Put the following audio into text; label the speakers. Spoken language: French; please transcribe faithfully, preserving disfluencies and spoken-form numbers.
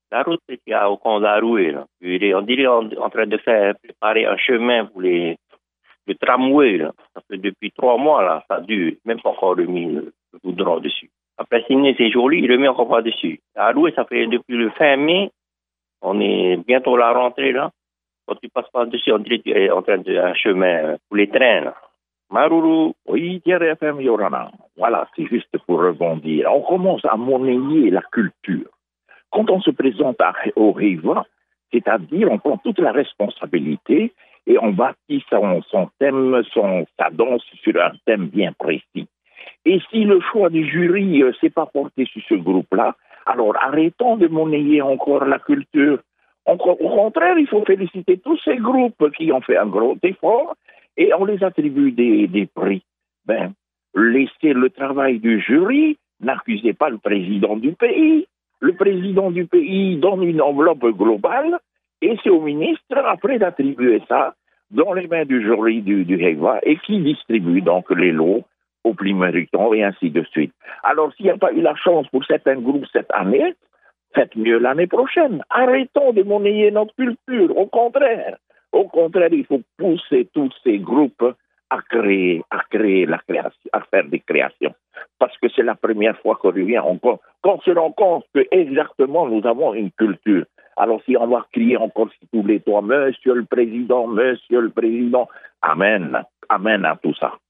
Speaker 1: La route était à Okondaroué, là. Il est- on dirait en, en train de faire préparer un chemin pour les, le tramway, là. Ça fait depuis trois mois, là, ça dure. Même pas encore remis le, le goudron dessus. Après, signer, c'est joli, il remet encore pas dessus. À Roué, ça fait depuis le fin mai. On est bientôt à la rentrée, là. Quand tu passes par dessus, on dirait que tu es en train de un chemin pour les trains, là. Maruru.
Speaker 2: Oui, Thierry F M Yorana. Voilà, c'est juste pour rebondir. On commence à monnayer la culture. Quand on se présente à, au Riva, c'est-à-dire on prend toute la responsabilité et on bâtit son, son thème, son, sa danse sur un thème bien précis. Et si le choix du jury ne euh, s'est pas porté sur ce groupe-là, alors arrêtons de monnayer encore la culture. Au contraire, il faut féliciter tous ces groupes qui ont fait un gros effort et on les attribue des, des prix. Ben, laissez le travail du jury, n'accusez pas le président du pays. Le président du pays donne une enveloppe globale et c'est au ministre après d'attribuer ça dans les mains du jury du, du Heva et qui distribue donc les lots aux plus méritants et ainsi de suite. Alors s'il n'y a pas eu la chance pour certains groupes cette année, faites mieux l'année prochaine. Arrêtons de monnayer notre culture. Au contraire, au contraire, il faut pousser tous ces groupes à créer, à créer la création, à faire des créations. Parce que c'est la première fois qu'on revient, on, qu'on se rend compte que exactement nous avons une culture. Alors si on va crier encore sur tous les toits, Monsieur le Président, Monsieur le Président, Amen, Amen à tout ça.